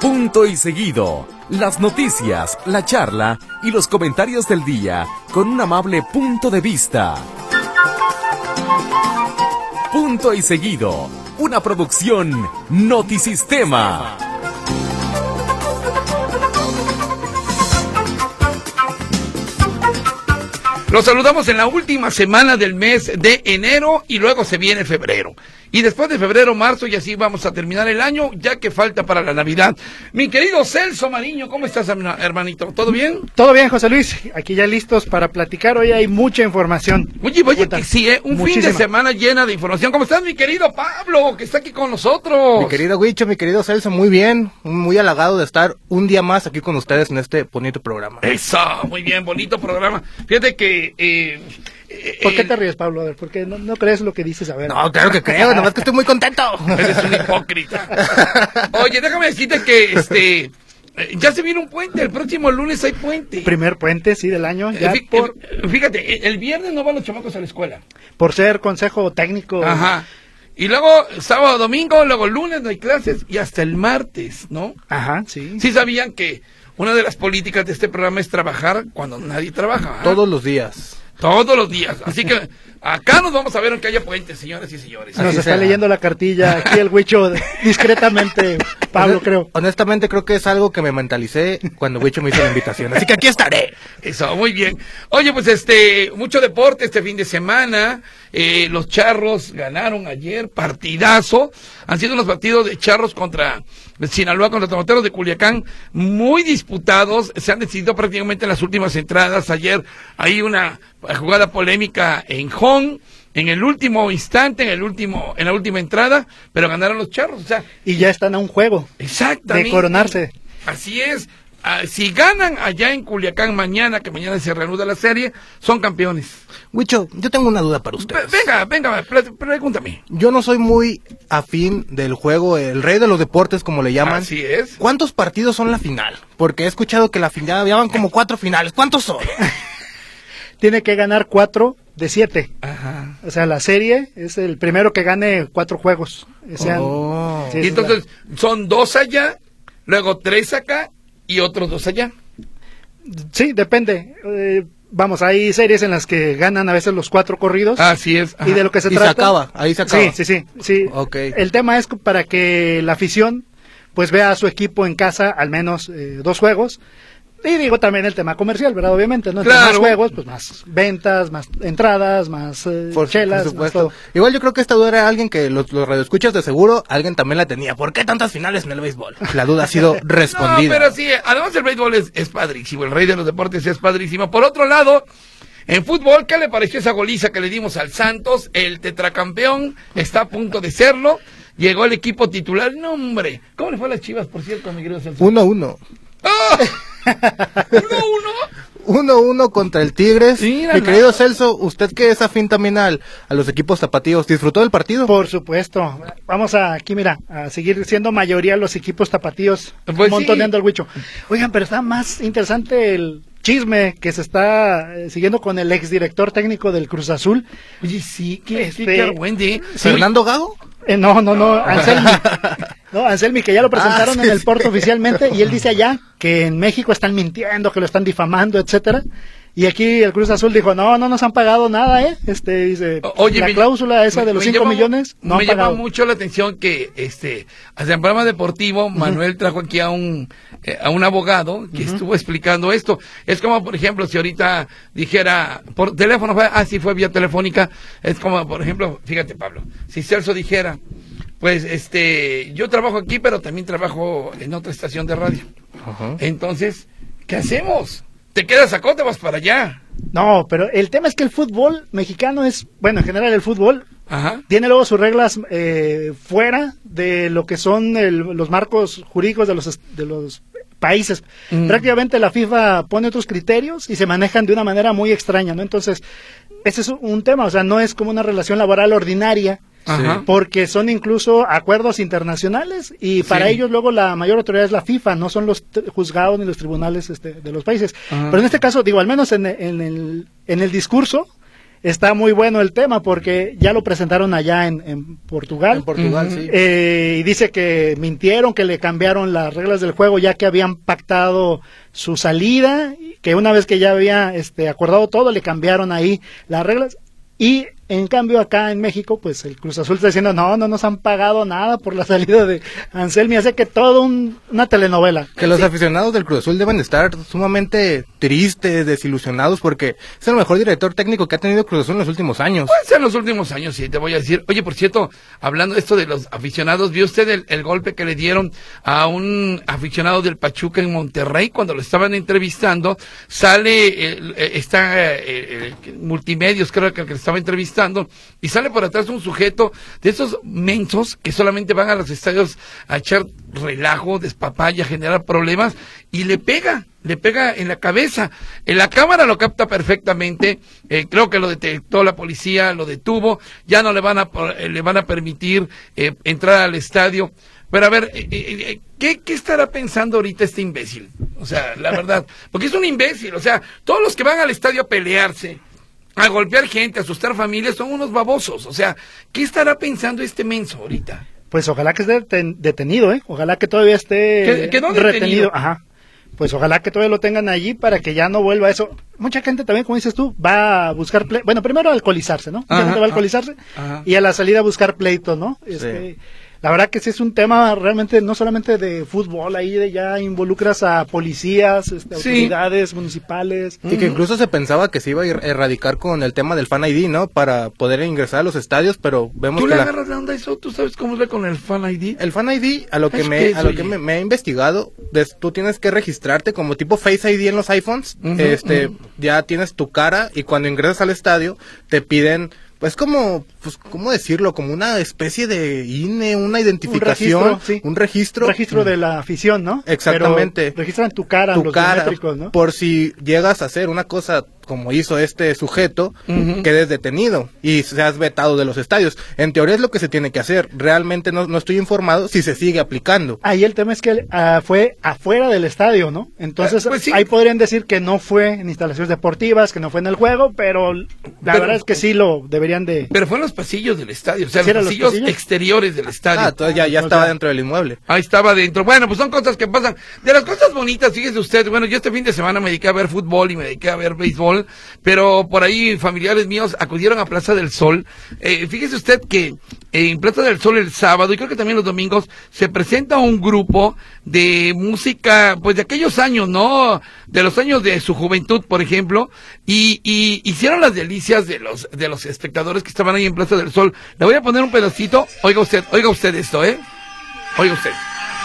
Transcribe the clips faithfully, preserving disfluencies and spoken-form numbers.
Punto y seguido. Las noticias, la charla y los comentarios del día con un amable punto de vista. Punto y seguido. Una producción Notisistema. Los saludamos en la última semana del mes de enero y luego se viene febrero. Y después de febrero, marzo, y así vamos a terminar el año, ya que falta para la Navidad. Mi querido Celso Mariño, ¿cómo estás, hermanito? ¿Todo bien? Todo bien, José Luis. Aquí ya listos para platicar. Hoy hay mucha información. Oye, oye, que sí, ¿eh? Un Muchísima. fin de semana llena de información. ¿Cómo estás, mi querido Pablo, que está aquí con nosotros? Mi querido Huicho, mi querido Celso, muy bien. Muy halagado de estar un día más aquí con ustedes en este bonito programa. Eso, muy bien, bonito programa. Fíjate que... Eh, ¿Por qué te ríes, Pablo? A ver, ¿por qué no, no crees lo que dices? A ver. No, claro que creo, nomás que estoy muy contento. Eres un hipócrita. Oye, déjame decirte que este ya se viene un puente, el próximo lunes hay puente. Primer puente, sí, del año. Ya Fí- por, Fíjate, el viernes no van los chamacos a la escuela. por ser consejo técnico. Ajá. Y luego sábado, domingo, luego lunes no hay clases y hasta el martes, ¿no? Ajá, sí. Sí sabían que una de las políticas de este programa es trabajar cuando nadie trabaja. ¿eh? Todos los días. Todos los días. Así que acá nos vamos a ver aunque haya puentes, señores y señores. Nos Así está será. leyendo la cartilla aquí el Huicho discretamente, Pablo, Honest- creo. Honestamente creo que es algo que me mentalicé cuando Huicho me hizo la invitación. Así que aquí estaré. Eso, muy bien. Oye, pues este, mucho deporte este fin de semana. Eh, los Charros ganaron ayer, partidazo. Han sido unos partidos de Charros contra Sinaloa, contra Tomateros de Culiacán, muy disputados. Se han decidido prácticamente en las últimas entradas. Ayer hay una jugada polémica en Hong, en el último instante, en el último, en la última entrada, pero ganaron los Charros. O sea, Y ya están a un juego exactamente. de coronarse. Así es. Ah, si ganan allá en Culiacán mañana, que mañana se reanuda la serie, son campeones. Huicho, yo tengo una duda para Ve- ustedes. Venga, venga, pre- pregúntame. Yo no soy muy afín del juego, el rey de los deportes, como le llaman. Así es. ¿Cuántos partidos son la final? Porque he escuchado que la final, ya van como cuatro finales. ¿Cuántos son? Tiene que ganar cuatro de siete. Ajá. O sea, la serie es el primero que gane cuatro juegos. O sea, Oh. sí, Y esa es entonces son dos allá, luego tres acá y otros dos allá. la- sí, depende. Eh, vamos, hay series en las que ganan a veces los cuatro corridos. Así es. Y de lo que se Y se trata. acaba, ahí se acaba. Sí, sí, sí, sí. Ok. El tema es para que la afición pues vea a su equipo en casa al menos eh, dos juegos. Y digo también el tema comercial, ¿verdad? Obviamente, ¿no? Entre Claro. más juegos, pues más ventas, más entradas, más eh, Por, chelas, por más supuesto. todo. Igual yo creo que esta duda era alguien que los, los radioescuchas de seguro, alguien también la tenía. ¿Por qué tantas finales en el béisbol? La duda ha sido respondida. No, pero sí, además el béisbol es, es padrísimo, el rey de los deportes es padrísimo. Por otro lado, en fútbol, ¿qué le pareció esa goliza que le dimos al Santos? El tetracampeón está a punto de serlo. Llegó el equipo titular. No, hombre. ¿Cómo le fue a las Chivas, por cierto, mi querido Celso? Uno uno. ¡Ah! ¿Uno, uno? Uno uno contra el Tigres. Mira, Mi no. querido Celso, usted que es afín también al, a los equipos tapatíos, ¿disfrutó del partido? Por supuesto. Vamos a, aquí, mira, a seguir siendo mayoría los equipos tapatíos, Pues montoneando sí. el Huicho. Oigan, pero está más interesante el chisme que se está eh, siguiendo con el exdirector técnico del Cruz Azul. Oye, sí, que Este, sí, qué argüende. ¿Fernando Gago? Eh, no, no, no, Anselmi. No, Anselmi, que ya lo presentaron Ah, sí, en el sí. Porto oficialmente, y él dice allá que en México están mintiendo, que lo están difamando, etcétera. Y aquí el Cruz Azul dijo, no, no nos han pagado nada, ¿eh? Este, dice, O- Oye, la me- cláusula esa me- de los me cinco llama- millones, no me han llama pagado. mucho la atención que, este, hacia el programa deportivo, Manuel trajo aquí a un, eh, a un abogado que estuvo explicando esto. Es como, por ejemplo, si ahorita dijera, por teléfono, fue, ah, sí, fue vía telefónica. Es como, por ejemplo, fíjate, Pablo, si Celso dijera, pues, este, yo trabajo aquí, pero también trabajo en otra estación de radio. Ajá. Entonces, ¿qué hacemos? ¿Te quedas acá o te vas para allá? No, pero el tema es que el fútbol mexicano es, bueno, en general el fútbol Ajá. tiene luego sus reglas eh, fuera de lo que son el- los marcos jurídicos de los est- de los países. Mm. Prácticamente la FIFA pone otros criterios y se manejan de una manera muy extraña, ¿no? Entonces, ese es un tema, o sea, no es como una relación laboral ordinaria, Ajá. porque son incluso acuerdos internacionales y para Sí. ellos luego la mayor autoridad es la FIFA, no son los t- juzgados ni los tribunales este, de los países. Ajá. Pero en este caso, digo, al menos en, en el, en el discurso, está muy bueno el tema porque ya lo presentaron allá en, en Portugal. En Portugal, Ujú. sí. Eh, y dice que mintieron, que le cambiaron las reglas del juego ya que habían pactado su salida, que una vez que ya había este, acordado todo, le cambiaron ahí las reglas. Y en cambio acá en México, pues el Cruz Azul está diciendo, no, no nos han pagado nada por la salida de Anselmi, hace que todo un, una telenovela. Que los aficionados del Cruz Azul deben de estar sumamente tristes, desilusionados, porque es el mejor director técnico que ha tenido Cruz Azul en los últimos años. Pues en los últimos años, sí, te voy a decir. Oye, por cierto, hablando de esto de los aficionados, ¿vio usted el, el golpe que le dieron a un aficionado del Pachuca en Monterrey cuando lo estaban entrevistando? Sale, eh, eh, está eh, eh, Multimedios, creo que el que le estaba entrevistando, y sale por atrás un sujeto de esos mensos que solamente van a los estadios a echar relajo, despapaya, generar problemas, y le pega, le pega en la cabeza. En la cámara lo capta perfectamente, eh, creo que lo detectó la policía, lo detuvo, ya no le van a, eh, le van a permitir eh, entrar al estadio. Pero a ver, eh, eh, ¿qué, ¿qué estará pensando ahorita este imbécil? O sea, la verdad, porque es un imbécil, o sea, todos los que van al estadio a pelearse, a golpear gente, a asustar familias, son unos babosos. O sea, ¿qué estará pensando este menso ahorita? Pues ojalá que esté deten- detenido, ¿eh? Ojalá que todavía esté Que- que no detenido. Ajá. Pues ojalá que todavía lo tengan allí para que ya no vuelva a eso. Mucha gente también, como dices tú, va a buscar ple- bueno, primero a alcoholizarse, ¿no? Mucha Ajá, gente va a ajá, alcoholizarse ajá. y a la salida a buscar pleito, ¿no? Este, la verdad que sí es un tema realmente no solamente de fútbol, ahí de ya involucras a policías, este, Sí. autoridades municipales. Y que incluso se pensaba que se iba a er- erradicar con el tema del Fan I D, ¿no? Para poder ingresar a los estadios, pero vemos ¿Tú que le la- agarras la onda a eso? ¿Tú sabes cómo es ver con el Fan I D? el Fan I D, a lo que Es me, que es, a lo oye. que me, me he investigado, des- tú tienes que registrarte como tipo Face I D en los iPhones, Ujú, este, ujú. ya tienes tu cara y cuando ingresas al estadio te piden, pues como, pues, ¿cómo decirlo? Como una especie de I N E, una identificación, registro, sí. un registro. registro de la afición, ¿no? Exactamente. Pero registran tu cara, tu los cara, biométricos, ¿no? por si llegas a hacer una cosa como hizo este sujeto, Ujú. quedes detenido y seas vetado de los estadios. En teoría es lo que se tiene que hacer. Realmente no, no estoy informado si se sigue aplicando. Ahí el tema es que ah, fue afuera del estadio, ¿no? Entonces, Eh, pues sí. ahí podrían decir que no fue en instalaciones deportivas, que no fue en el juego, pero la Pero- verdad es que sí lo deberían de... Pero fue en los pasillos del estadio, o sea, ¿Sí los eran los pasillos, pasillos? exteriores del estadio. Ah, entonces ya, ya o estaba sea- dentro del inmueble. Ahí estaba dentro. Bueno, pues son cosas que pasan. De las cosas bonitas, fíjese usted, bueno, yo este fin de semana me dediqué a ver fútbol y me dediqué a ver béisbol, pero por ahí familiares míos acudieron a Plaza del Sol. Eh, fíjese usted que en Plaza del Sol el sábado, y creo que también los domingos, se presenta un grupo de música, pues de aquellos años, ¿no? De los años de su juventud, por ejemplo, y, y hicieron las delicias de los, de los espectadores que estaban ahí en Plaza del Sol. Le voy a poner un pedacito, oiga usted, oiga usted esto, ¿eh? Oiga usted.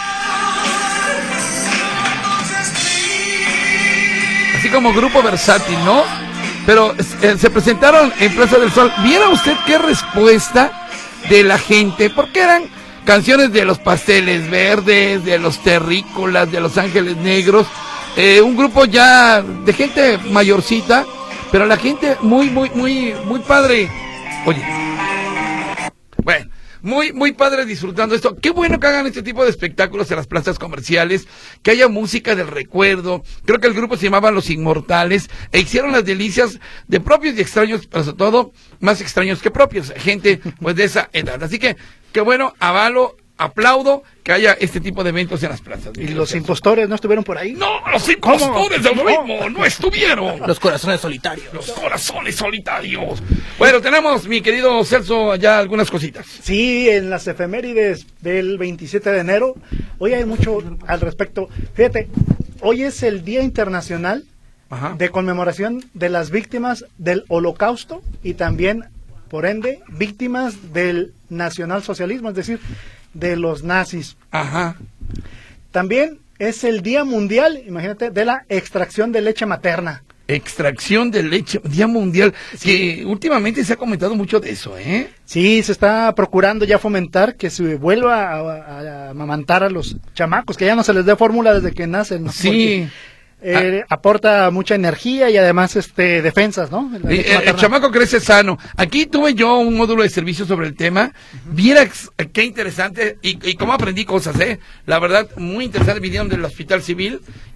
Así como grupo versátil, ¿no? Pero eh, se presentaron en Plaza del Sol. ¿Viera usted qué respuesta de la gente? Porque eran canciones de los Pasteles Verdes, de los Terrícolas, de los Ángeles Negros. Eh, un grupo ya de gente mayorcita, pero la gente muy, muy, muy, muy padre. Oye. Bueno. Muy, muy padre disfrutando esto. Qué bueno que hagan este tipo de espectáculos en las plazas comerciales, que haya música del recuerdo. Creo que el grupo se llamaba Los Inmortales, e hicieron las delicias de propios y extraños, pero sobre todo más extraños que propios, gente pues de esa edad. Así que, qué bueno, avalo, aplaudo que haya este tipo de eventos en las plazas. ¿Y los impostores no estuvieron por ahí? No, los impostores del ritmo no estuvieron. Los corazones solitarios. Los corazones solitarios. Bueno, tenemos, mi querido Celso, allá algunas cositas. Sí, en las efemérides del veintisiete de enero, hoy hay mucho al respecto. Fíjate, hoy es el Día Internacional Ajá. de conmemoración de las víctimas del Holocausto y también, por ende, víctimas del nacionalsocialismo, es decir, de los nazis. Ajá. También es el Día Mundial, imagínate, de la extracción de leche materna. Extracción de leche, Día Mundial, que últimamente se ha comentado mucho de eso, ¿eh? Sí, se está procurando ya fomentar que se vuelva a, a- a amamantar a los chamacos, que ya no se les dé fórmula desde que nacen, ¿no? Sí. Porque, eh, aporta mucha energía y además este defensas, ¿no? La Eh, leche eh, el materna. chamaco crece sano. Aquí tuve yo un módulo de servicio sobre el tema. Viera ex- qué interesante y, y cómo aprendí cosas, ¿eh? La verdad, muy interesante. Vinieron del Hospital Civil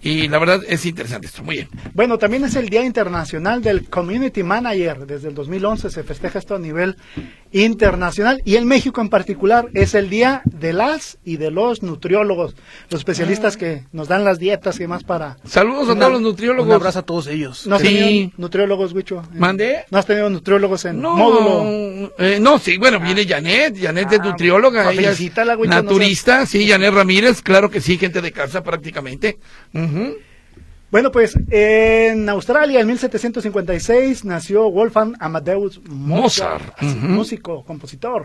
Y la verdad es interesante esto, muy bien. Bueno, también es el Día Internacional del Community Manager. Desde el dos mil once se festeja esto a nivel internacional. Y en México en particular es el Día de las y de los nutriólogos. Los especialistas ah. que nos dan las dietas y demás para... Saludos a todos los nutriólogos. Un abrazo a todos ellos. ¿No has sí. tenido nutriólogos, Huicho? ¿Mandé? ¿No has tenido nutriólogos en no, módulo? Eh, no, sí, bueno, ah. viene Janet. Janet ah, es nutrióloga. Pues ella es Huicho, naturista. No sé. Sí, Janet Ramírez. Claro que sí, gente de casa prácticamente. Uh-huh. Bueno, pues en Australia en mil setecientos cincuenta y seis nació Wolfgang Amadeus Mozart, Mozart. Uh-huh. músico, compositor.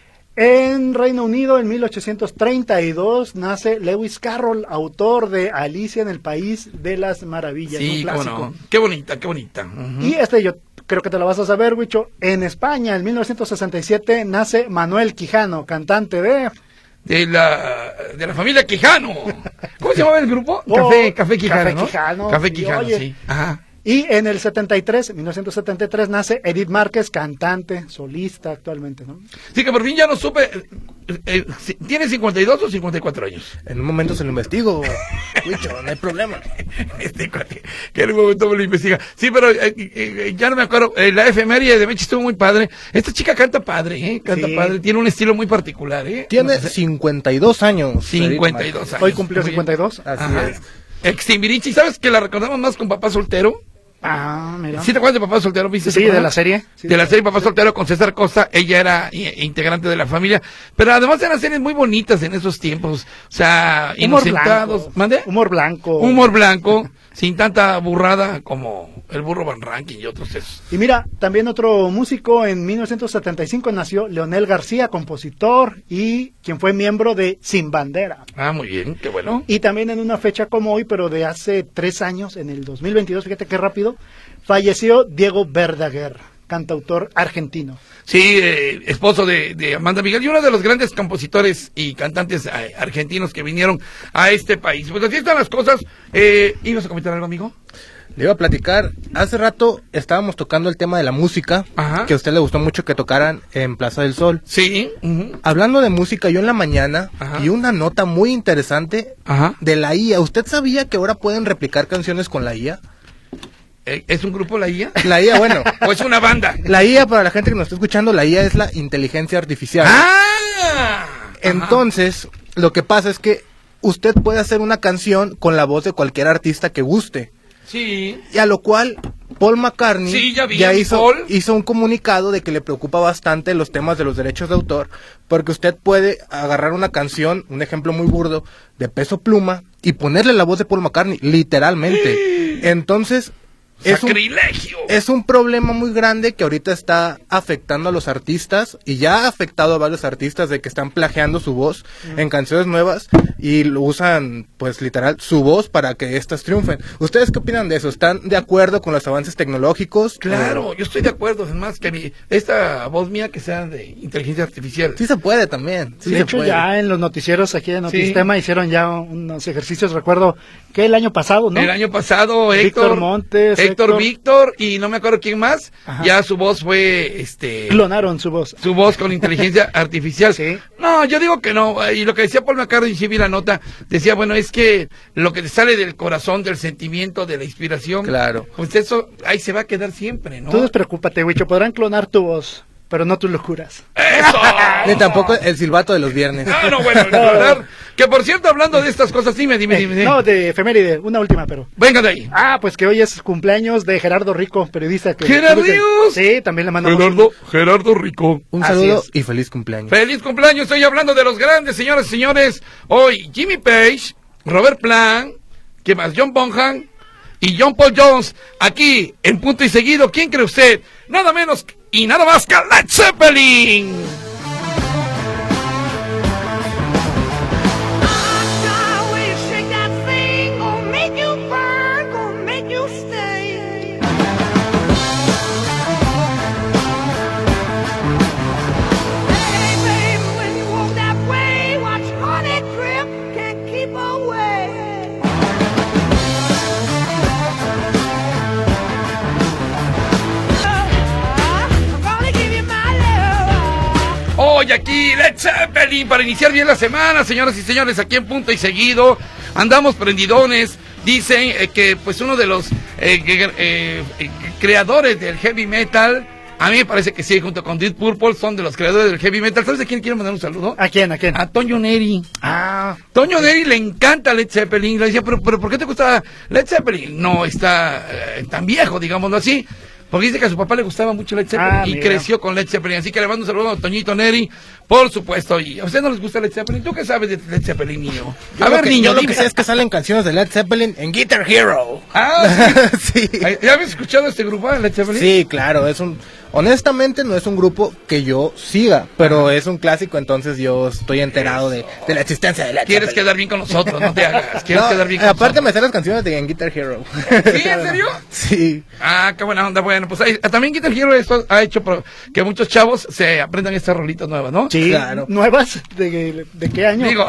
En Reino Unido en mil ochocientos treinta y dos nace Lewis Carroll, autor de Alicia en el País de las Maravillas. Sí, un clásico. No. Qué bonita, qué bonita. Uh-huh. Y este yo creo que te lo vas a saber, Huicho. En España en mil novecientos sesenta y siete nace Manuel Quijano, cantante de... De la, de la familia Quijano. ¿Cómo se llamaba el grupo? Oh, Café, Café Quijano, Café ¿no? Quijano. Café Quijano, oye, sí. Ajá. Y en el setenta y tres, mil novecientos setenta y tres, nace Edith Márquez, cantante, solista actualmente, ¿no? Sí, que por fin ya no supe. Eh, eh, ¿Tiene cincuenta y dos o cincuenta y cuatro años? En un momento se lo investigo, Huicho, no hay problema. Este cuate, que en un momento me lo investiga. Sí, pero eh, eh, ya no me acuerdo. Eh, la efeméride de Mechi estuvo muy padre. Esta chica canta padre, ¿eh? Canta sí. padre. Tiene un estilo muy particular, ¿eh? Tiene no sé. cincuenta y dos años. cincuenta y dos años. Hoy cumplió cincuenta y dos. Así Ajá. es. Extimbirichi, ¿sabes que la recordamos más con Papá Soltero? Ah, mira. ¿Sí te acuerdas de Papá Soltero? ¿Viste? Sí, de la serie. Sí, de la serie Papá Soltero con César Costa, ella era i- integrante de la familia, pero además eran series muy bonitas en esos tiempos, o sea, Humor inocentados. blanco. ¿Mande? Humor blanco. Humor blanco, sin tanta burrada como el Burro Van Rankin y otros esos. Y mira, también otro músico en mil novecientos setenta y cinco nació Leonel García, compositor y quien fue miembro de Sin Bandera. Ah, muy bien, qué bueno. Y también en una fecha como hoy, pero de hace tres años, en el dos mil veintidós, fíjate qué rápido, falleció Diego Verdaguer, cantautor argentino. Sí, eh, esposo de, de Amanda Miguel y uno de los grandes compositores y cantantes eh, argentinos que vinieron a este país. Pues así están las cosas. Eh, ¿Ibas a comentar algo, amigo? Le iba a platicar, hace rato estábamos tocando el tema de la música, Ajá. que a usted le gustó mucho que tocaran en Plaza del Sol. Sí. Uh-huh. Hablando de música, yo en la mañana Ajá. vi una nota muy interesante Ajá. de la I A. ¿Usted sabía que ahora pueden replicar canciones con la I A? Eh, ¿Es un grupo la I A? La I A, bueno. ¿O es una banda? La I A, para la gente que nos está escuchando, la I A es la inteligencia artificial. ¡Ah! Entonces, lo que pasa es que usted puede hacer una canción con la voz de cualquier artista que guste. Sí. Y a lo cual Paul McCartney Sí, ya vi a mi hizo, Paul. hizo un comunicado de que le preocupa bastante los temas de los derechos de autor, porque usted puede agarrar una canción, un ejemplo muy burdo, de Peso Pluma, y ponerle la voz de Paul McCartney, literalmente. Entonces, es un, ¡Sacrilegio! es un problema muy grande que ahorita está afectando a los artistas, y ya ha afectado a varios artistas de que están plagiando su voz mm. en canciones nuevas, y lo usan, pues literal, su voz para que éstas triunfen. ¿Ustedes qué opinan de eso? ¿Están de acuerdo con los avances tecnológicos? Claro, ¿O... yo estoy de acuerdo. Es más, que mi, esta voz mía que sea de inteligencia artificial. Sí se puede también. Sí de se hecho, puede. ya en los noticieros aquí en Sí. Notistema hicieron ya unos ejercicios, recuerdo que el año pasado, ¿no? El año pasado, Víctor Héctor Montes, Héctor, Héctor Víctor y no me acuerdo quién más. Ajá. Ya su voz fue, este, Clonaron su voz. su voz con inteligencia artificial. Sí. No, yo digo que no. Y lo que decía Paul McCartney, sí vi la nota, decía, bueno, es que lo que te sale del corazón, del sentimiento, de la inspiración, Claro. pues eso ahí se va a quedar siempre, ¿no? Tú despreocúpate, Huicho, podrán clonar tu voz, pero no tus locuras. ¡Eso! Ni tampoco el silbato de los viernes. No, no, bueno, la verdad, que por cierto, hablando de estas cosas, dime, dime, Eh, dime. dime. no, de efeméride, una última, pero... Venga de ahí. Ah, pues que hoy es cumpleaños de Gerardo Rico, periodista. Que ¡Gerardios! Sí, también le mandamos... Gerardo, Gerardo Rico. Un Así saludo es. y feliz cumpleaños. Feliz cumpleaños, estoy hablando de los grandes, señoras y señores. Hoy Jimmy Page, Robert Plant, ¿qué más? John Bonham y John Paul Jones, aquí en Punto y Seguido. ¿Quién cree usted? Nada menos y nada más que Led Zeppelin. Hoy aquí Led Zeppelin para iniciar bien la semana, señoras y señores, aquí en Punto y Seguido. Andamos prendidones dicen eh, que pues uno de los eh, que, eh, eh, creadores del heavy metal, a mí me parece que sí, junto con Deep Purple, son de los creadores del heavy metal. ¿Sabes a quién quiero mandar un saludo? ¿A quién? ¿A quién? A Toño Neri. Ah. Toño Neri le encanta Led Zeppelin. Le decía, pero, pero ¿por qué te gusta Led Zeppelin? No está eh, tan viejo, digámoslo así. Porque dice que a su papá le gustaba mucho Led Zeppelin Ah, y mira. creció con Led Zeppelin. Así que le mando un saludo a Toñito Neri, por supuesto. Y a usted no les gusta Led Zeppelin. ¿Tú qué sabes de Led Zeppelin, niño? Yo A lo ver, que, niño, yo lo dime. que sé es que salen canciones de Led Zeppelin en Guitar Hero. Ah, sí. Sí. ¿Ya habías escuchado este grupo, Led Zeppelin? Sí, claro, es un... Honestamente no es un grupo que yo siga, pero es un clásico, entonces yo estoy enterado de, de la existencia de Led Quieres Zeppelin. quedar bien con nosotros, no te hagas. Quieres No, quedar bien con aparte nosotros. me sé las canciones de en Guitar Hero. ¿Sí, en serio? Sí. Ah, qué buena onda. Bueno, pues ahí, también Guitar Hero esto ha hecho pro- que muchos chavos se aprendan estas rolitas nuevas, ¿no? Sí, Claro. ¿nuevas? ¿De, de qué año? Digo,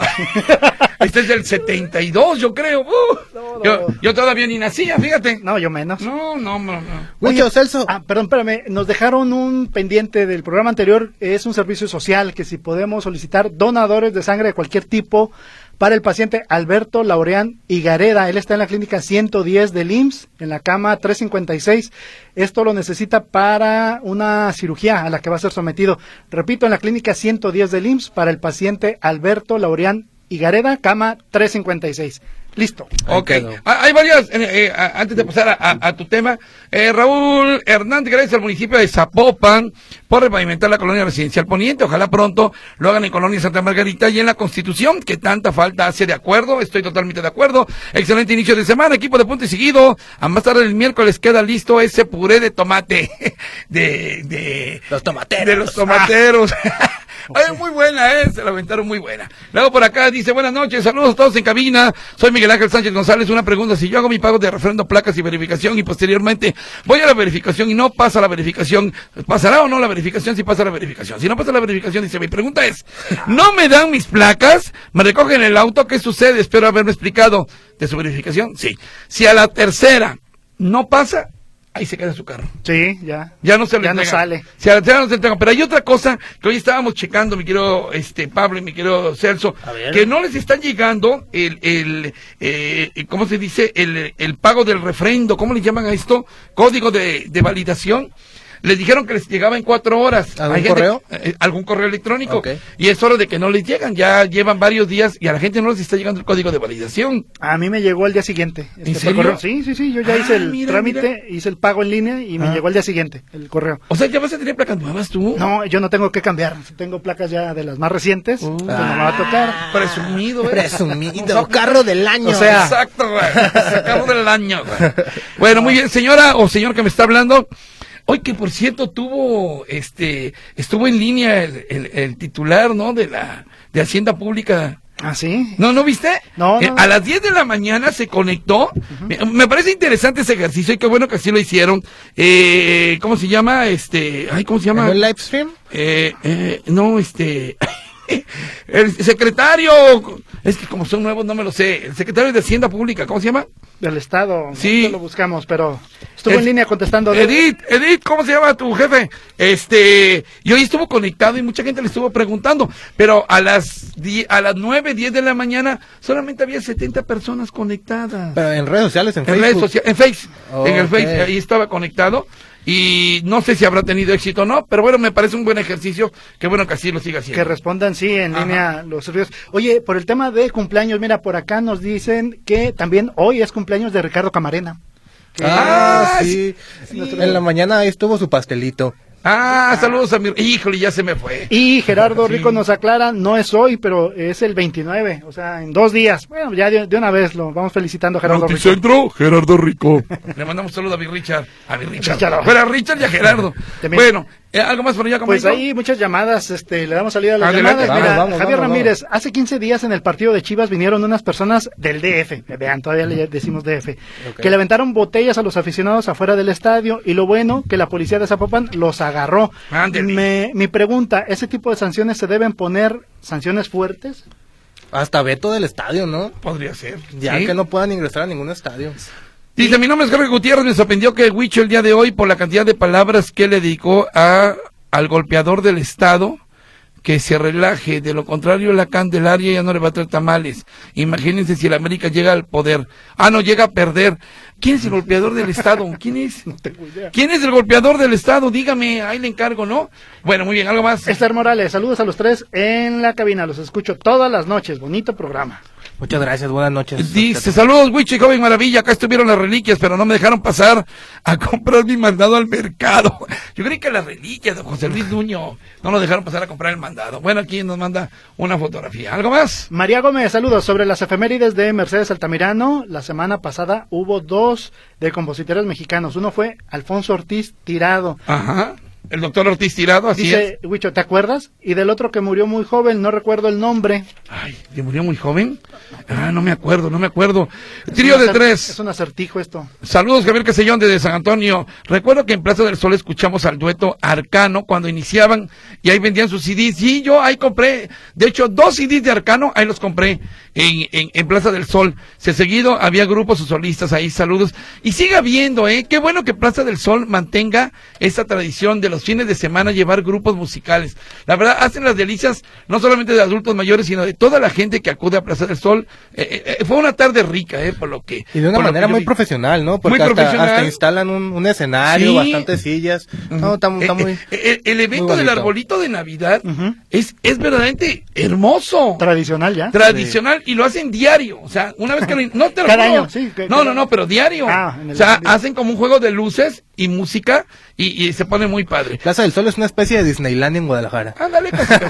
este es del setenta y dos, yo creo. Uh, No, no. Yo, yo todavía ni nacía, fíjate. No, yo menos. No, no, no, no. Mucho, Celso. Ah, perdón, espérame, nos dejaron un pendiente del programa anterior, es un servicio social que si podemos solicitar donadores de sangre de cualquier tipo para el paciente Alberto Laureán Higareda. Él está en la clínica ciento diez del I M S S, en la cama trescientos cincuenta y seis. Esto lo necesita para una cirugía a la que va a ser sometido. Repito, en la clínica ciento diez del I M S S para el paciente Alberto Laureán Higareda, cama trescientos cincuenta y seis. Listo. Ok, quedó. Ah, hay varias, eh, eh, a- antes de pasar a, a- a tu tema, eh, Raúl Hernández, gracias al municipio de Zapopan por repavimentar la colonia residencial poniente, ojalá pronto lo hagan en colonia Santa Margarita y en la Constitución, que tanta falta hace. De acuerdo, estoy totalmente de acuerdo. Excelente inicio de semana, equipo de punto y seguido, a más tarde el miércoles queda listo ese puré de tomate, de, de, Los tomateros. de los tomateros. Ay, muy buena, eh, se la aventaron muy buena. Luego por acá dice, buenas noches, saludos a todos en cabina, soy Miguel Ángel Sánchez González. Una pregunta: si yo hago mi pago de refrendo, placas y verificación y posteriormente voy a la verificación y no pasa la verificación, ¿pasará o no la verificación? Si pasa la verificación, si no pasa la verificación, dice, mi pregunta es, ¿no me dan mis placas? ¿Me recogen el auto? ¿Qué sucede? Espero haberme explicado. ¿De su verificación? Sí. Si a la tercera no pasa, ahí se queda su carro. Sí, ya. Ya no se le Ya no entrega. sale. Si a la tercera no se entrega. Pero hay otra cosa que hoy estábamos checando, mi querido este, Pablo y mi querido Celso, A ver. que no les está llegando el, el eh, ¿cómo se dice? El, el pago del refrendo. ¿Cómo le llaman a esto? Código de, de validación. Les dijeron que les llegaba en cuatro horas. ¿Algún Hay gente- correo? eh, algún correo electrónico. Ok. Y es hora de que no les llegan. Ya llevan varios días y a la gente no les está llegando el código de validación. A mí me llegó el día siguiente. ¿En Este, por serio? correo. Sí, sí, sí, yo ya Ah, hice el mira, trámite, mira. hice el pago en línea y me Ah. llegó el día siguiente el correo. O sea, ¿ya vas a tener placas nuevas tú? No, yo no tengo que cambiar. Tengo placas ya de las más recientes. Uh. entonces no me va a tocar. Presumido, ¿eh? Presumido, carro del año. O sea, Exacto, güey. Sacamos del año, güey. Bueno, muy bien, señora o señor que me está hablando. Hoy que por cierto tuvo, este, estuvo en línea el, el, el titular, ¿no? De la, de Hacienda Pública. ¿ah, sí? ¿No, no viste? No, Eh, no. a las diez de la mañana se conectó. me, me parece interesante ese ejercicio y qué bueno que así lo hicieron. Eh, ¿cómo se llama? Este, ay, ¿cómo se llama? ¿En un live stream? Eh, eh, no, este, el secretario, es que como son nuevos no me lo sé, el secretario de Hacienda Pública, ¿cómo se llama? Del Estado. Sí. No lo buscamos, pero estuvo Es- en línea contestando. Edith, Edith, ¿cómo se llama tu jefe? Este, y hoy estuvo conectado y mucha gente le estuvo preguntando, pero a las die- a las nueve, diez de la mañana solamente había setenta personas conectadas. Pero en redes sociales, en, En Facebook. redes sociales, en Face, en el Ok. Face, ahí estaba conectado y no sé si habrá tenido éxito o no, pero bueno, me parece un buen ejercicio, qué bueno que así lo siga haciendo. Que respondan, sí, en Ajá. línea los servicios. Oye, por el tema de cumpleaños, mira, por acá nos dicen que también hoy es cumpleaños de Ricardo Camarena. Que- Ah, Ah, sí. sí. En la mañana ahí estuvo su pastelito. Ah, saludos a mi... Híjole, ya se me fue. Y Gerardo Sí. Rico nos aclara, no es hoy, pero es el veintinueve, o sea, en dos días. Bueno, ya de, de una vez lo vamos felicitando a Gerardo Rico. Noticentro, Gerardo Rico. Le mandamos un saludo a mi Richard. A mi Richard. Richard. Bueno, a Richard y a Gerardo. También. Bueno, ¿eh, ¿algo más por allá, Pues compañero? ahí muchas llamadas, este, le damos salida a las Adelante. llamadas. Mira, Vamos, vamos, Javier vamos, Ramírez, hace quince días en el partido de Chivas vinieron unas personas del D F, vean, todavía le decimos D F, Ok. que le aventaron botellas a los aficionados afuera del estadio y lo bueno que la policía de Zapopan los agarró. Ándale. Me, mi pregunta, ¿ese tipo de sanciones se deben poner sanciones fuertes? Hasta veto del estadio, ¿no? Podría ser. Ya ¿Sí? que no puedan ingresar a ningún estadio. Dice, mi nombre es Jorge Gutiérrez, me sorprendió que Huicho el día de hoy, por la cantidad de palabras que le dedicó a, al golpeador del Estado, que se relaje, de lo contrario la Candelaria ya no le va a traer tamales. Imagínense si el América llega al poder, ah no, llega a perder. ¿Quién es el golpeador del Estado? ¿Quién es? No tengo idea. ¿Quién es el golpeador del Estado? Dígame, ahí le encargo, ¿no? Bueno, muy bien, ¿algo más? Esther Morales, saludos a los tres en la cabina, los escucho todas las noches, bonito programa. Muchas gracias, buenas noches. Dice, saludos, Wicho y Joven Maravilla, acá estuvieron las reliquias, pero no me dejaron pasar a comprar mi mandado al mercado. Yo creí que las reliquias de José Luis Nuño no nos dejaron pasar a comprar el mandado. Bueno, aquí nos manda una fotografía. ¿Algo más? María Gómez, saludos. Sobre las efemérides de Mercedes Altamirano, la semana pasada hubo dos de compositores mexicanos. Uno fue Alfonso Ortiz Tirado. Ajá. El doctor Ortiz Tirado, así Dice, es. Huicho, ¿te acuerdas? Y del otro que murió muy joven, no recuerdo el nombre. Ay, ¿que murió muy joven? Ah, no me acuerdo, no me acuerdo. Trío de tres. Es un acertijo esto. Saludos, Javier Casellón desde San Antonio. Recuerdo que en Plaza del Sol escuchamos al dueto Arcano cuando iniciaban y ahí vendían sus C Ds. Sí, yo ahí compré, de hecho, dos C Ds de Arcano, ahí los compré en, en, en Plaza del Sol. Se seguido había grupos o solistas ahí, saludos. Y sigue habiendo, ¿eh? Qué bueno que Plaza del Sol mantenga esta tradición de los fines de semana llevar grupos musicales. La verdad, hacen las delicias no solamente de adultos mayores, sino de toda la gente que acude a Plaza del Sol. Eh, eh, fue una tarde rica, eh, por lo que... Y de una manera muy vi. profesional, ¿no? Porque muy hasta, profesional. hasta instalan un, un escenario, sí. bastantes sillas. No, está, está muy... Eh, eh, el evento del arbolito de Navidad uh-huh. es, es verdaderamente hermoso. Tradicional ya. Tradicional, sí. Y lo hacen diario. O sea, una vez que lo... No te lo Cada juro. año, sí. Que, no, no, no, pero diario. Ah, o sea, hacen como un juego de luces y música y, y se pone muy padre. Plaza del Sol es una especie de Disneyland en Guadalajara. Ándale,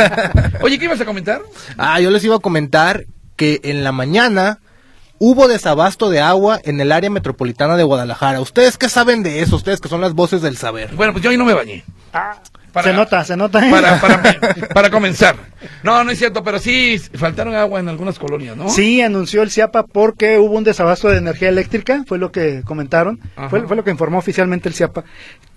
oye, ¿qué ibas a comentar? Ah, yo les iba a comentar que en la mañana hubo desabasto de agua en el área metropolitana de Guadalajara. ¿Ustedes qué saben de eso? Ustedes que son las voces del saber. Bueno, pues yo ahí no me bañé. Ah, para, se nota, se nota. ¿eh? Para, para, para comenzar. No, no es cierto, pero sí faltaron agua en algunas colonias, ¿no? Sí, anunció el CIAPA porque hubo un desabasto de energía eléctrica, fue lo que comentaron, fue, fue lo que informó oficialmente el CIAPA,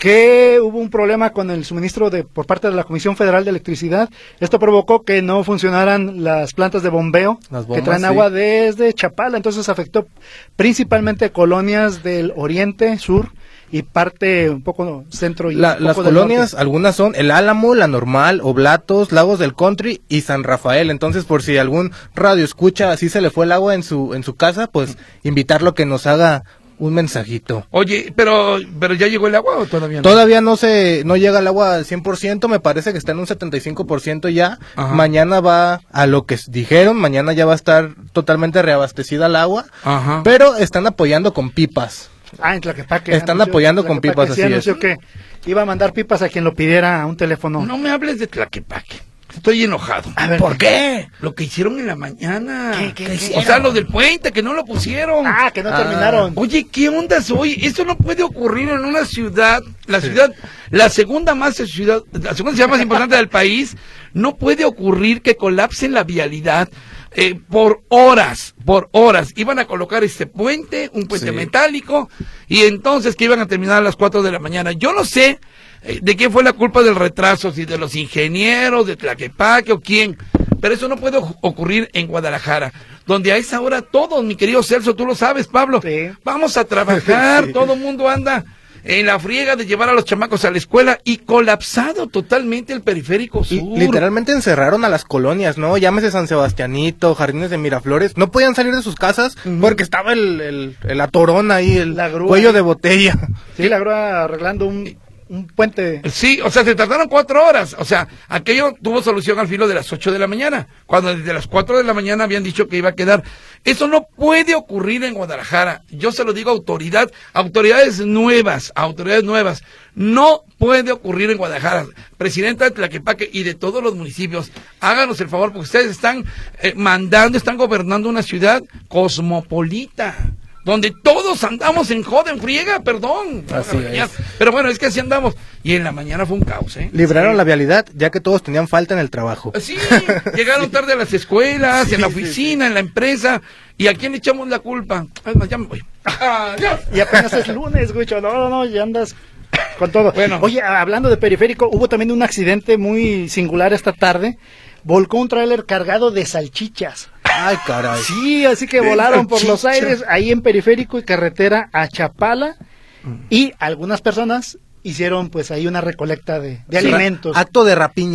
que hubo un problema con el suministro de por parte de la Comisión Federal de Electricidad. Esto provocó que no funcionaran las plantas de bombeo las bombas, que traen sí. agua desde Chapala, entonces afectó principalmente colonias del oriente, sur, y parte un poco centro y la, un poco las del colonias, norte. Algunas son El Álamo, La Normal, Oblatos, Lagos del Country y San Rafael. Entonces, por si algún radio escucha así se le fue el agua en su en su casa, pues invitarlo a que nos haga un mensajito. Oye, pero pero ya llegó el agua o todavía no? Todavía no se no llega el agua al cien por ciento, me parece que está en un setenta y cinco por ciento ya. Ajá. Mañana va a lo que dijeron, mañana ya va a estar totalmente reabastecida el agua. Ajá. Pero están apoyando con pipas. Ah, en Tlaquepaque. Están anunció, apoyando Tlaquepaque, con pipas, sí, así anunció es. que iba a mandar pipas a quien lo pidiera a un teléfono. No me hables de Tlaquepaque. Estoy enojado. A ver, ¿por qué? Lo que hicieron en la mañana. ¿Qué, qué, ¿Qué qué o sea, lo del puente, que no lo pusieron. Ah, que no ah. terminaron. Oye, ¿qué onda soy? Eso no puede ocurrir en una ciudad, la sí. ciudad, la segunda más ciudad, la segunda ciudad más importante del país. No puede ocurrir que colapsen la vialidad. Eh, por horas, por horas, iban a colocar este puente, un puente sí. metálico, y entonces que iban a terminar a las cuatro de la mañana. Yo no sé eh, de quién fue la culpa del retraso, si de los ingenieros, de Tlaquepaque o quién, pero eso no puede ocurrir en Guadalajara, donde a esa hora todos, mi querido Celso, tú lo sabes, Pablo, sí. vamos a trabajar, sí. todo el mundo anda en la friega de llevar a los chamacos a la escuela y colapsado totalmente el periférico sur. Y literalmente encerraron a las colonias, ¿no? Llámese San Sebastianito, Jardines de Miraflores. No podían salir de sus casas uh-huh. porque estaba el, el, el atorón ahí, el cuello de botella. Sí, la grúa arreglando un... un puente. Sí, o sea, se tardaron cuatro horas. O sea, aquello tuvo solución al filo de las ocho de la mañana, cuando desde las cuatro de la mañana habían dicho que iba a quedar. Eso no puede ocurrir en Guadalajara. Yo se lo digo a autoridad, autoridades nuevas, autoridades nuevas. No puede ocurrir en Guadalajara. Presidenta de Tlaquepaque y de todos los municipios, háganos el favor, porque ustedes están eh, mandando, están gobernando una ciudad cosmopolita, donde todos andamos en joda, en friega, perdón. Así es. Pero bueno, es que así andamos. Y en la mañana fue un caos, ¿eh? Libraron sí. la vialidad, ya que todos tenían falta en el trabajo. Sí, llegaron sí. tarde a las escuelas, sí, en la oficina, sí, sí. en la empresa. ¿Y a quién le echamos la culpa? Además, ya me voy. Adiós. Y apenas es lunes, Guicho. No, no, no, ya andas con todo. Bueno. Oye, hablando de periférico, hubo también un accidente muy singular esta tarde. Volcó un tráiler cargado de salchichas. Ay, caray. Sí, así que volaron por los aires ahí en periférico y carretera a Chapala, y algunas personas hicieron pues ahí una recolecta de, de sí, alimentos. Acto de rapiña.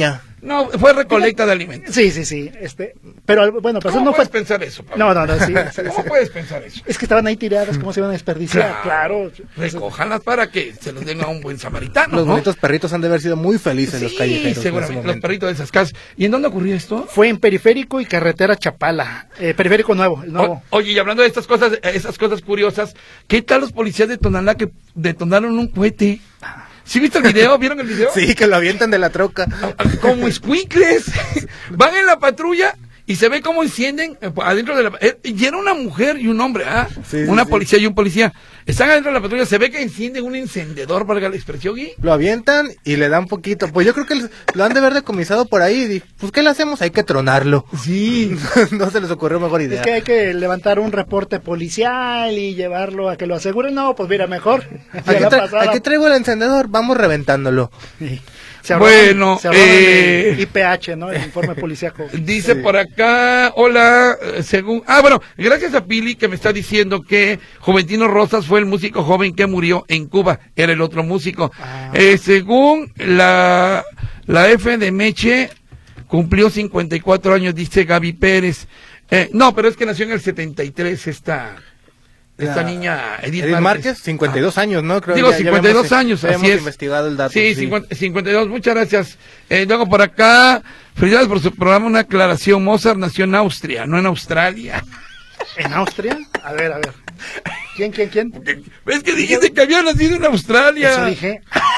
No, fue recolecta de alimentos. Sí, sí, sí. Este, pero bueno, pues ¿Cómo no puedes fue. pensar eso, Pablo? No, no, no, sí. sí, ¿Cómo sí. puedes pensar eso? Es que estaban ahí tiradas, ¿cómo se iban a desperdiciar? Claro. Recójanlas para que se los den a un buen samaritano, Los ¿no? bonitos perritos han de haber sido muy felices los Sí, callejeros. en ese seguramente, los momento. perritos de esas casas. ¿Y en dónde ocurrió esto? Fue en Periférico y Carretera Chapala. Eh, periférico nuevo, el nuevo. O- oye, y hablando de estas cosas, esas cosas curiosas, ¿qué tal los policías de Tonalá que detonaron un cohete? ¿Sí viste el video? ¿Vieron el video? Sí, que lo avientan de la troca. Como escuincles. Van en la patrulla y se ve cómo encienden eh, adentro de la... eh, y era una mujer y un hombre, ¿ah? Sí, sí, una sí. policía y un policía. Están adentro de la patrulla, se ve que encienden un encendedor, para la expresión, Gui. Lo avientan y le dan poquito. Pues yo creo que les- lo han de haber decomisado por ahí. Y, pues, ¿qué le hacemos? Hay que tronarlo. Sí. No se les ocurrió mejor idea. Es que hay que levantar un reporte policial y llevarlo a que lo aseguren. No, pues mira, mejor. Ya Aquí, la tra- pasada. aquí traigo el encendedor, vamos reventándolo. Sí. Se ahorraron- Bueno, se ahorraron eh, el I P H, ¿no? El informe policíaco. Dice Sí. por acá, hola, eh, según... Ah, bueno, gracias a Pili que me está diciendo que Juventino Rosas fue el músico joven que murió en Cuba, era el otro músico. Ah. Eh, según la, la F de Meche, cumplió cincuenta y cuatro años, dice Gaby Pérez. Eh, no, pero es que nació en el setenta y tres esta, esta La- niña Edith, Edith Márquez, cincuenta y dos años, ¿no? Creo Digo, ya- ya cincuenta y dos habíamos- años, ya así habíamos es. investigado el dato. Sí, cincuenta, cincuenta y dos, muchas gracias. Eh, luego por acá, felicidades por su programa, una aclaración. Mozart nació en Austria, no en Australia. ¿En Austria? A ver, a ver. ¿Quién, quién, quién? ¿Ves que dijiste que había nacido en Australia? Eso dije.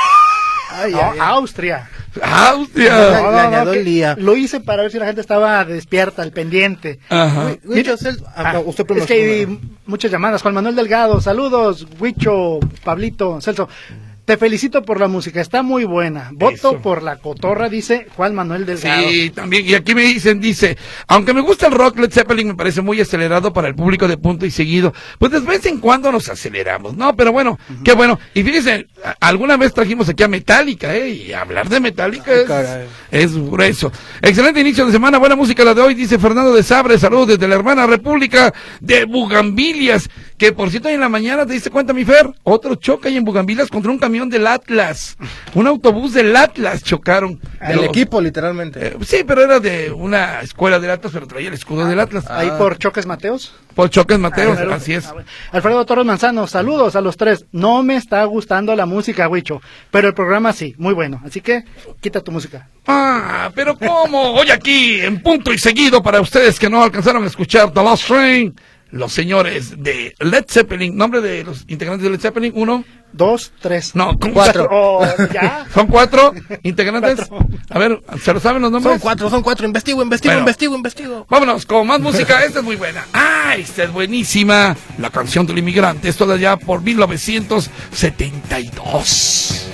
Ay, No, ay, ay. Austria. Austria. No, le añadió que el día. Lo hice para ver si la gente estaba despierta, al pendiente. Ajá. Huicho, Celso- ah, Ah, no, usted es pronuncia que hay primero. muchas llamadas. Juan Manuel Delgado, saludos. Huicho, Pablito, Celso. Te felicito por la música, está muy buena. Voto Eso. por la cotorra, dice Juan Manuel Delgado. Sí, también, y aquí me dicen, dice, aunque me gusta el rock, Led Zeppelin me parece muy acelerado para el público de punto y seguido, pues de vez en cuando nos aceleramos, ¿no? Pero bueno, qué bueno, y fíjense, a- alguna vez trajimos aquí a Metallica, ¿eh? Y hablar de Metallica Ay, es, caray. es grueso. Excelente inicio de semana, buena música la de hoy, dice Fernando de Sabre, saludos desde la hermana República de Bugambilias, que por cierto en la mañana, ¿te diste cuenta, mi Fer? Otro choque ahí en Bugambilias contra un camión del Atlas, un autobús del Atlas chocaron. De El los- equipo, literalmente. eh, sí, pero era de una escuela del Atlas, pero traía el escudo del Atlas. Ahí Ah. por Choques Mateos. Por Choques Mateos, Ah, así es. ah, bueno. Alfredo Torres Manzano, saludos a los tres. No me está gustando la música, Huicho, pero el programa sí, muy bueno. Así que quita tu música. Ah, pero ¿cómo? Hoy aquí, en punto y seguido, para ustedes que no alcanzaron a escuchar The Last Train, los señores de Led Zeppelin, nombre de los integrantes de Led Zeppelin, uno, Dos, tres. no, con Cuatro. Oh, ya. Son cuatro integrantes. Cuatro. A ver, ¿se lo saben los nombres? Son cuatro, son cuatro. Investigo, investigo, Bueno. investigo, investigo. Vámonos con más música, esta es muy buena. Ah, esta es buenísima. La canción del inmigrante, esto de allá por mil novecientos setenta y dos.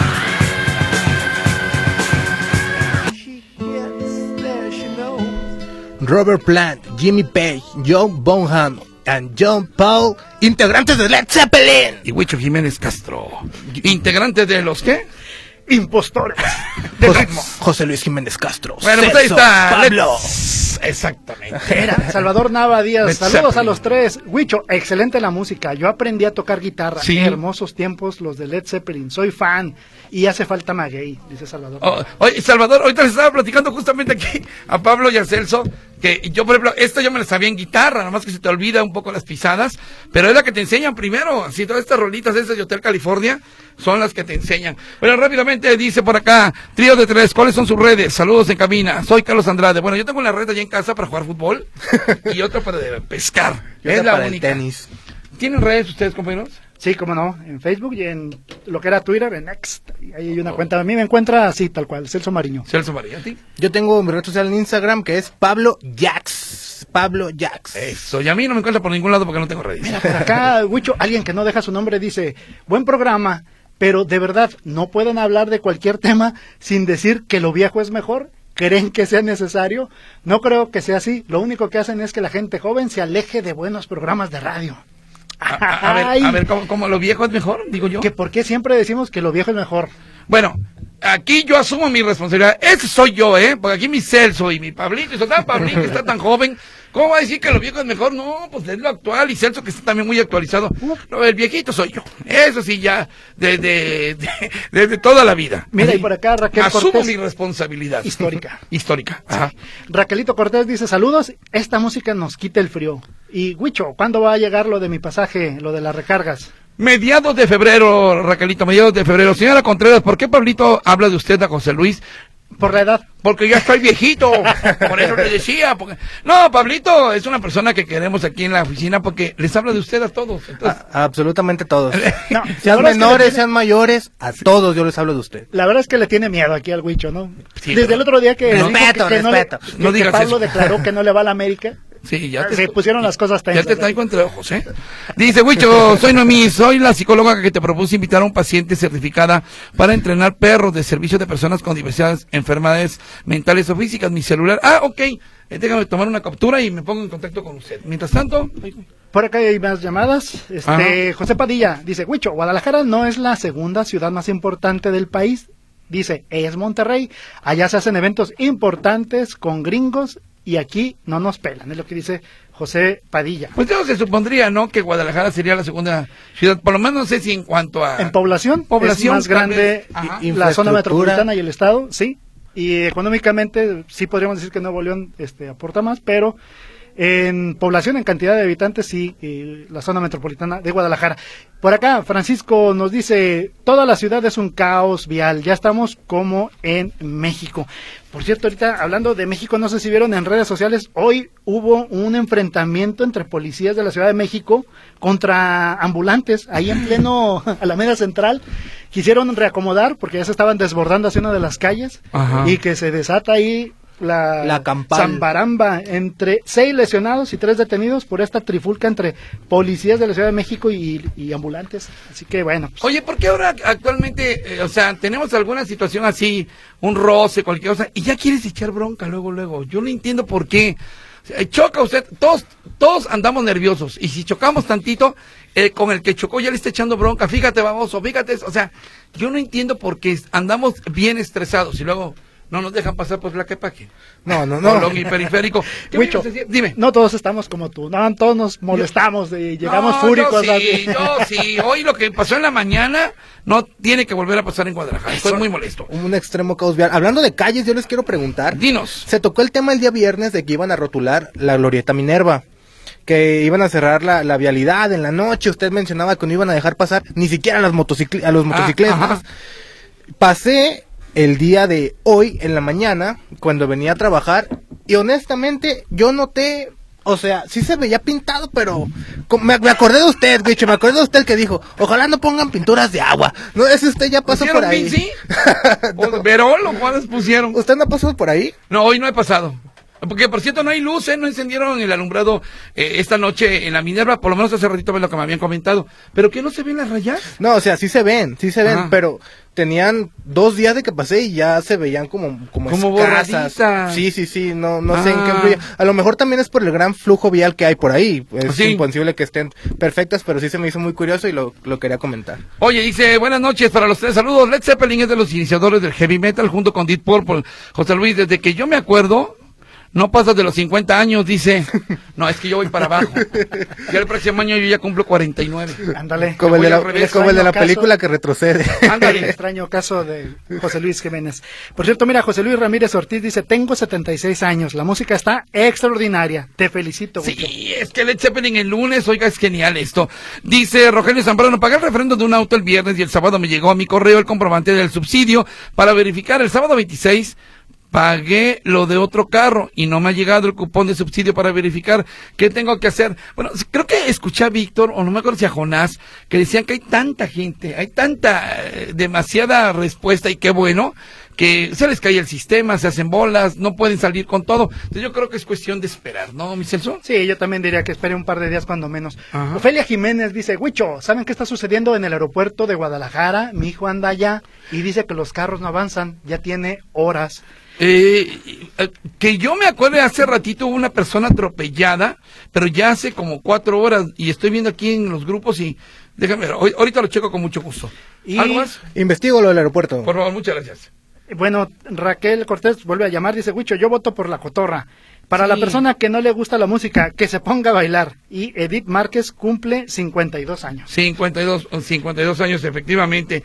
Robert Plant, Jimmy Page, John Bonham and John Paul, integrantes de Led Zeppelin. Y Huicho Jiménez Castro, integrantes de los qué? Impostores del José, ritmo. José Luis Jiménez Castro. Bueno, pues ahí Celso, está. Pablo. Let's- Exactamente. Mira, Salvador Nava Díaz, Led saludos Zeppelin. a los tres. Huicho, excelente la música. Yo aprendí a tocar guitarra. Sí. Qué hermosos tiempos los de Led Zeppelin. Soy fan y hace falta maguey, dice Salvador. Oh, oye, Salvador, ahorita les estaba platicando justamente aquí a Pablo y a Celso, que yo, por ejemplo, esta yo me la sabía en guitarra, nomás que se te olvida un poco las pisadas, pero es la que te enseñan primero, así todas estas rolitas esas de Hotel California son las que te enseñan. Bueno, rápidamente dice por acá, trío de tres, ¿cuáles son sus redes? Saludos en cabina, soy Carlos Andrade. Bueno, yo tengo una red allá en casa para jugar fútbol y otra para de pescar, Y es otra la para el única. tenis. ¿Tienen redes ustedes, compañeros? Sí, cómo no, en Facebook y en lo que era Twitter, en Next. Y ahí hay una cuenta. A mí me encuentra así, tal cual, Celso Mariño. Celso María, ¿a ti? Yo tengo mi red social en Instagram que es Pablo Jax. Pablo Jax. Eso, y a mí no me encuentra por ningún lado porque no tengo redes. Mira, por acá, Huicho, alguien que no deja su nombre dice, buen programa, pero de verdad, no pueden hablar de cualquier tema sin decir que lo viejo es mejor. ¿Creen que sea necesario? No creo que sea así. Lo único que hacen es que la gente joven se aleje de buenos programas de radio. A, a- a ver, Ay, a ver, ¿cómo, cómo lo viejo es mejor? Digo yo. que por qué siempre decimos que lo viejo es mejor. Bueno, aquí yo asumo mi responsabilidad. Ese soy yo, ¿eh? Porque aquí mi Celso y mi Pablito, y sobre todo Pablito está tan joven, ¿Cómo va a decir que lo viejo es mejor? No, pues es lo actual, y Celso que está también muy actualizado. No, el viejito soy yo. Eso sí, ya, desde de, de, de toda la vida. Mira, Así, y por acá Raquel asumo Cortés. mi responsabilidad. Histórica. Histórica. Ajá. Raquelito Cortés dice, saludos, esta música nos quita el frío. Y Huicho, ¿cuándo va a llegar lo de mi pasaje, lo de las recargas? Mediados de febrero, Raquelito, mediados de febrero. Señora Contreras, ¿por qué Pablito habla de usted a José Luis? Por la edad. Porque ya estoy viejito, por eso le decía. Porque... No, Pablito es una persona que queremos aquí en la oficina porque les habla de usted a todos. Entonces... A, absolutamente todos. No, sean menores, menores, tiene... sean mayores, a todos yo les hablo de usted. La verdad es que le tiene miedo aquí al Huicho, ¿no? Sí, Desde pero... el otro día que, Respeto, dijo que, que respeto. no, le, No que digas Pablo eso. declaró que no le va a la América. Sí, ya te... Se pusieron las cosas tensas. Ya te traigo entre ojos, ¿eh? Dice, Huicho, soy Noemí, soy la psicóloga que te propuse invitar a un paciente certificada para entrenar perros de servicio de personas con diversas enfermedades mentales o físicas. Mi celular, ah, ok, eh, déjame tomar una captura y me pongo en contacto con usted. Mientras tanto... Por acá hay más llamadas. Este, José Padilla dice, Huicho, Guadalajara no es la segunda ciudad más importante del país. Dice, es Monterrey. Allá se hacen eventos importantes con gringos y aquí no nos pelan, es lo que dice José Padilla. Pues yo se supondría, ¿no?, que Guadalajara sería la segunda ciudad, por lo menos no sé si en cuanto a... En población, población es más grande Ajá. la zona metropolitana y el estado, sí. Y económicamente sí podríamos decir que Nuevo León este, aporta más, pero en población, en cantidad de habitantes, sí, eh, la zona metropolitana de Guadalajara. Por acá, Francisco nos dice, toda la ciudad es un caos vial, ya estamos como en México. Por cierto, ahorita hablando de México, no sé si vieron en redes sociales, hoy hubo un enfrentamiento entre policías de la Ciudad de México contra ambulantes, ahí en pleno Alameda Central. Quisieron reacomodar porque ya se estaban desbordando hacia una de las calles. Ajá. Y que se desata ahí la, La campal. zambaramba entre seis lesionados y tres detenidos por esta trifulca entre policías de la Ciudad de México y, y ambulantes. Así que bueno. Pues, Oye, ¿por qué ahora actualmente, eh, o sea, tenemos alguna situación así, un roce, cualquier cosa, y ya quieres echar bronca luego, luego? Yo no entiendo por qué. Eh, choca usted, todos todos andamos nerviosos, y si chocamos tantito, eh, con el que chocó ya le está echando bronca, fíjate, baboso, fíjate, o sea, yo no entiendo por qué andamos bien estresados y luego no nos dejan pasar por Tlaquepaque. No, no, no. Colón y periférico. ¿Qué Huicho, me ibas a decir? Dime. no todos estamos como tú, no, todos nos molestamos y llegamos No, fúricos. Yo sí, así. yo sí. Hoy lo que pasó en la mañana no tiene que volver a pasar en Guadalajara. Estoy muy molesto. Un extremo caos vial. Hablando de calles, yo les quiero preguntar. Dinos. Se tocó el tema el día viernes de que iban a rotular la Glorieta Minerva, que iban a cerrar la, la vialidad en la noche. Usted mencionaba que no iban a dejar pasar ni siquiera a, las motocicl a los motocicletas. Ah, Pasé el día de hoy en la mañana cuando venía a trabajar y honestamente yo noté, o sea, sí se veía pintado, pero com- me, me acordé de usted, Huicho, me acordé de usted que dijo, ojalá no pongan pinturas de agua. No, ese usted ya pasó por ahí. ¿Sí? ¿Verón o cuáles pusieron? ¿Usted no pasó por ahí? No, hoy no he pasado. Porque, por cierto, no hay luces, no encendieron el alumbrado eh, esta noche en la Minerva, por lo menos hace ratito ves lo que me habían comentado. ¿Pero que no se ven las rayas? No, o sea, sí se ven, sí se ven, Ah. pero tenían dos días de que pasé y ya se veían como como, Como escasas. borraditas. Sí, sí, sí, no no sé en qué Ah. influye. A lo mejor también es por el gran flujo vial que hay por ahí. Es Sí. imposible que estén perfectas, pero sí se me hizo muy curioso y lo, lo quería comentar. Oye, dice, buenas noches para los tres, saludos. Led Zeppelin es de los iniciadores del heavy metal junto con Deep Purple. José Luis, desde que yo me acuerdo, no pasas de los cincuenta años, dice. No, es que yo voy para abajo. Ya el próximo año yo ya cumplo cuarenta y nueve. Ándale. Como el voy de la, al revés, como el de la extraño película caso. que retrocede. El Ándale. extraño caso de José Luis Jiménez. Por cierto, mira, José Luis Ramírez Ortiz dice, tengo setenta y seis años, la música está extraordinaria, te felicito. Huicho. Sí, es que Led Zeppelin el lunes, oiga, es genial esto. Dice Rogelio Zambrano, pagué el refrendo de un auto el viernes y el sábado me llegó a mi correo el comprobante del subsidio para verificar. El sábado veintiséis pagué lo de otro carro y no me ha llegado el cupón de subsidio para verificar. ¿Qué tengo que hacer? Bueno, creo que escuché a Víctor, o no me acuerdo si a Jonás, que decían que hay tanta gente, hay tanta, eh, demasiada respuesta, y qué bueno, que se les cae el sistema, se hacen bolas, no pueden salir con todo. Entonces yo creo que es cuestión de esperar, ¿no, mi Celso? Sí, yo también diría que espere un par de días cuando menos. Ajá. Ofelia Jiménez dice, Huicho, ¿saben qué está sucediendo en el aeropuerto de Guadalajara? Mi hijo anda allá y dice que los carros no avanzan, ya tiene horas. Eh, eh, que yo me acuerdo, hace ratito hubo una persona atropellada, pero ya hace como cuatro horas, y estoy viendo aquí en los grupos y déjame ver, hoy- ahorita lo checo con mucho gusto. Y- ¿Algo más? Investigo lo del aeropuerto. Por favor, muchas gracias. Bueno, Raquel Cortés vuelve a llamar, dice, Huicho, yo voto por la cotorra. Para Sí. la persona que no le gusta la música, que se ponga a bailar. Y Edith Márquez cumple cincuenta y dos años. cincuenta y dos, cincuenta y dos años, efectivamente.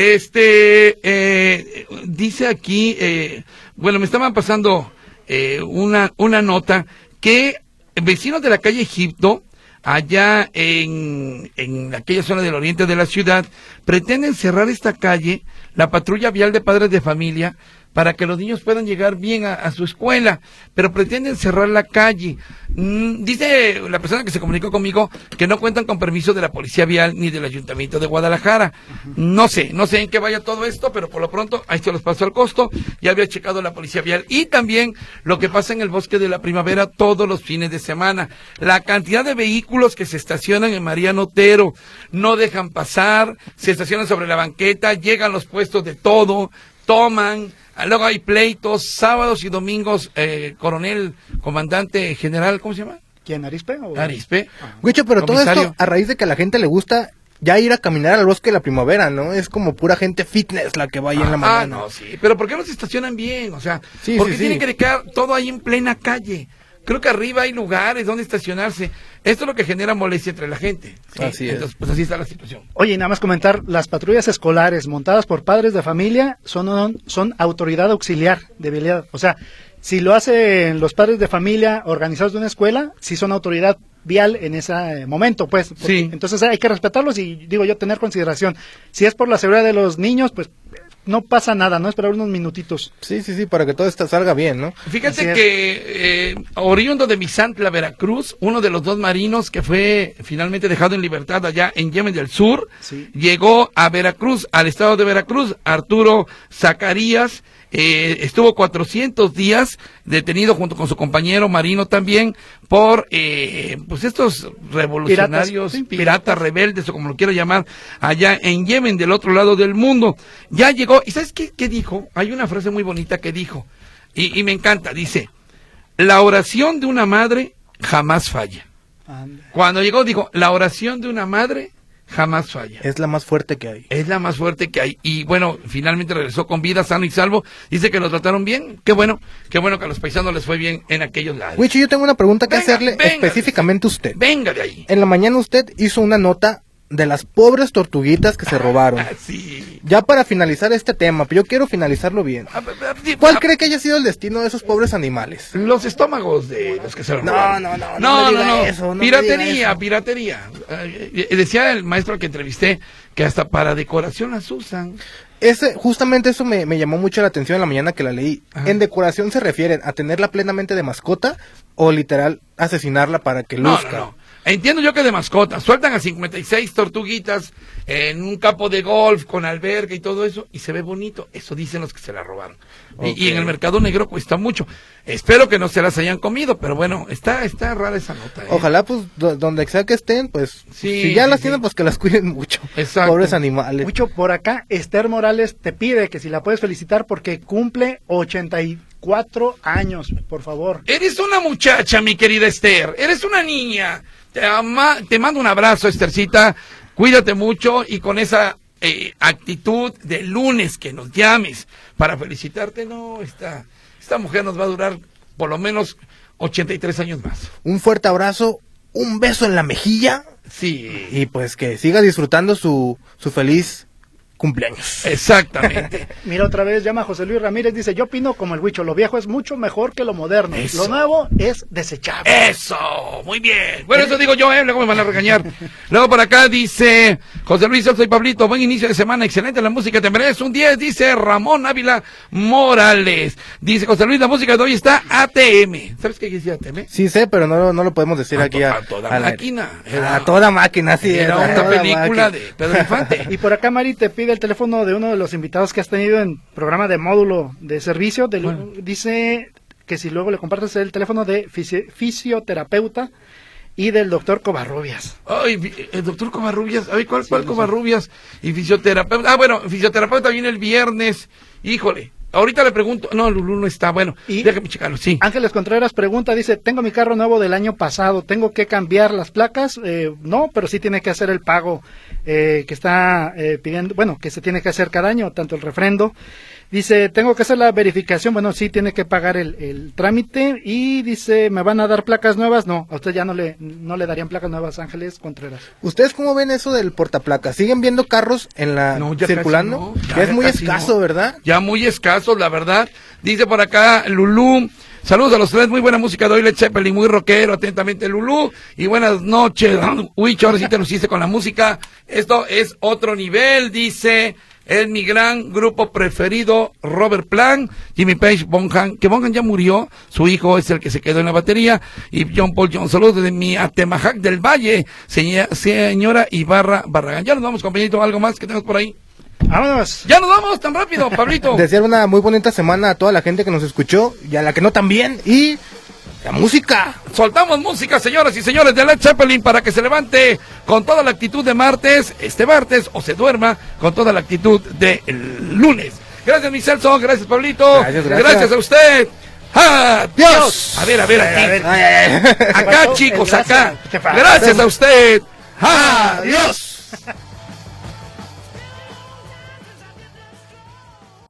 Este, eh, dice aquí, eh, bueno, me estaban pasando eh, una, una nota que vecinos de la calle Egipto, allá en, en aquella zona del oriente de la ciudad, pretenden cerrar esta calle, la patrulla vial de padres de familia, para que los niños puedan llegar bien a, a su escuela, pero pretenden cerrar la calle. Mm, dice la persona que se comunicó conmigo que no cuentan con permiso de la Policía Vial ni del Ayuntamiento de Guadalajara. Uh-huh. No sé, no sé en qué vaya todo esto, pero por lo pronto ahí se los paso al costo. Ya había checado la Policía Vial y también lo que pasa en el Bosque de la Primavera todos los fines de semana. La cantidad de vehículos que se estacionan en Mariano Otero, no dejan pasar, se estacionan sobre la banqueta, llegan los puestos de todo, toman. Luego hay pleitos, sábados y domingos, eh, coronel, comandante general, ¿cómo se llama? ¿Quién, Arispe? O... Arispe. Huicho, pero Comisario. Todo esto a raíz de que a la gente le gusta ya ir a caminar al Bosque de la Primavera, ¿no? Es como pura gente fitness la que va ahí ah, en la mañana. Ah, no, sí, pero ¿por qué no se estacionan bien? O sea, sí, ¿por qué sí, tiene sí. que quedar todo ahí en plena calle? Creo que arriba hay lugares donde estacionarse. Esto es lo que genera molestia entre la gente. ¿Sí? Así es. Entonces, pues así está la situación. Oye, y nada más comentar, las patrullas escolares montadas por padres de familia son, son autoridad auxiliar de vialidad. O sea, si lo hacen los padres de familia organizados de una escuela, sí son autoridad vial en ese momento, pues. Porque, sí. Entonces hay que respetarlos y, digo yo, tener consideración. Si es por la seguridad de los niños, pues no pasa nada, ¿no? Esperar unos minutitos. Sí, sí, sí, para que todo esto salga bien, ¿no? Fíjate que eh, oriundo de Misantla, Veracruz, uno de los dos marinos que fue finalmente dejado en libertad allá en Yemen del Sur, sí. llegó a Veracruz, al estado de Veracruz, Arturo Zacarías, eh, estuvo cuatrocientos días detenido junto con su compañero marino también por eh, pues estos revolucionarios, piratas, sí, piratas, piratas, rebeldes o como lo quiero llamar, allá en Yemen, del otro lado del mundo. Ya llegó, ¿y sabes qué, qué dijo? Hay una frase muy bonita que dijo, y, y me encanta, dice, la oración de una madre jamás falla. Ande. Cuando llegó dijo, la oración de una madre jamás falla. Es la más fuerte que hay. Es la más fuerte que hay. Y bueno, finalmente regresó con vida, sano y salvo. Dice que lo trataron bien. Qué bueno, qué bueno que a los paisanos les fue bien en aquellos lados. Huicho, yo tengo una pregunta que Venga, hacerle venga, específicamente a usted. Venga de ahí. En la mañana usted hizo una nota de las pobres tortuguitas que se robaron. Ah, sí. Ya para finalizar este tema, pero yo quiero finalizarlo bien. Ah, ah, ah, ¿Cuál ah, cree que haya sido el destino de esos pobres animales? Los estómagos de los que se los No, robaron. no, no, no no, me no, diga no. eso, no me piratería, diga eso. piratería. Eh, eh, decía el maestro que entrevisté que hasta para decoración las usan. Ese, justamente eso me, me llamó mucho la atención en la mañana que la leí. Ajá. ¿En decoración se refieren a tenerla plenamente de mascota o literal asesinarla para que No, luzca? no, no. Entiendo yo que de mascota. Sueltan a cincuenta y seis tortuguitas en un campo de golf con alberca y todo eso y se ve bonito. Eso dicen los que se la robaron. Okay. Y, y en el mercado negro cuesta mucho. Espero que no se las hayan comido, pero bueno, está está rara esa nota. ¿eh? Ojalá, pues, do- donde sea que estén, pues, Sí, si ya sí, las sí. tienen, pues que las cuiden mucho. Exacto. Pobres animales. Mucho por acá, Esther Morales te pide que si la puedes felicitar porque cumple ochenta y cuatro años, por favor. Eres una muchacha, mi querida Esther. Eres una niña. Te, ama, te mando un abrazo, Esthercita. Cuídate mucho y con esa eh, actitud de lunes que nos llames para felicitarte. No, esta, esta mujer nos va a durar por lo menos ochenta y tres años más. Un fuerte abrazo, un beso en la mejilla Sí. y pues que siga disfrutando su, su feliz cumpleaños. Exactamente. Mira, otra vez llama José Luis Ramírez, dice, yo opino como el Huicho, lo viejo es mucho mejor que lo moderno. Eso. Lo nuevo es desechable. Eso, muy bien. Bueno, eso digo yo, ¿eh? Luego me van a regañar. Luego por acá dice José Luis, yo soy Pablito, buen inicio de semana, excelente la música, te mereces un diez, dice Ramón Ávila Morales. Dice José Luis, la música de hoy está A T M. ¿Sabes qué decía A T M? Sí sé, pero no, no lo podemos decir A aquí to- a, a toda al aire. máquina. Era- A toda máquina, sí. Era a una toda película máquina. de Pedro Infante. Y por acá Mari te pide el teléfono de uno de los invitados que has tenido en programa de módulo de servicio. Del- Bueno. Dice que si luego le compartes el teléfono de fisi- fisioterapeuta y del doctor Covarrubias. Ay, vi- el doctor Covarrubias, ay, ¿cuál, cuál Covarrubias? Y fisioterapeuta, ah, bueno, fisioterapeuta viene el viernes, híjole, ahorita le pregunto, no, Lulú no está, bueno, Y- déjame checarlo, sí. Ángeles Contreras pregunta, dice, tengo mi carro nuevo del año pasado, ¿tengo que cambiar las placas? Eh, no, pero sí tiene que hacer el pago eh, que está eh, pidiendo, bueno, que se tiene que hacer cada año, tanto el refrendo. Dice, tengo que hacer la verificación. Bueno, sí, tiene que pagar el, el trámite. Y dice, ¿me van a dar placas nuevas? No, a usted ya no le no le darían placas nuevas, Ángeles Contreras. ¿Ustedes cómo ven eso del portaplacas? ¿Siguen viendo carros en la No, ya circulando? casi no, ya, ya es muy casi escaso, no. ¿verdad? Ya muy escasos, la verdad. Dice por acá Lulú, saludos a los tres, muy buena música de hoy, Led Zeppelin, muy rockero, atentamente Lulú, y buenas noches, Huicho, ahora sí te luciste con la música, esto es otro nivel, dice, es mi gran grupo preferido, Robert Plant, Jimmy Page, Bonham, que Bonham ya murió, su hijo es el que se quedó en la batería, y John Paul John, saludos desde mi Atemajac del Valle, señora, señora Ibarra Barragán. Ya nos vamos, compañerito, algo más que tenemos por ahí. Vámonos. Ya nos vamos tan rápido, Pablito. Desear una muy bonita semana a toda la gente que nos escuchó y a la que no también. Y la música. Soltamos música, señoras y señores, de Led Zeppelin para que se levante con toda la actitud de martes, este martes, o se duerma con toda la actitud de el lunes. Gracias, mi Celso. Gracias, Pablito. Gracias, gracias. Gracias a usted. ¡Adiós! A ver, a ver, aquí. A ver, ay, ay, ay. Acá, chicos, acá. ¿Qué pasa? Gracias a usted. ¡Adiós!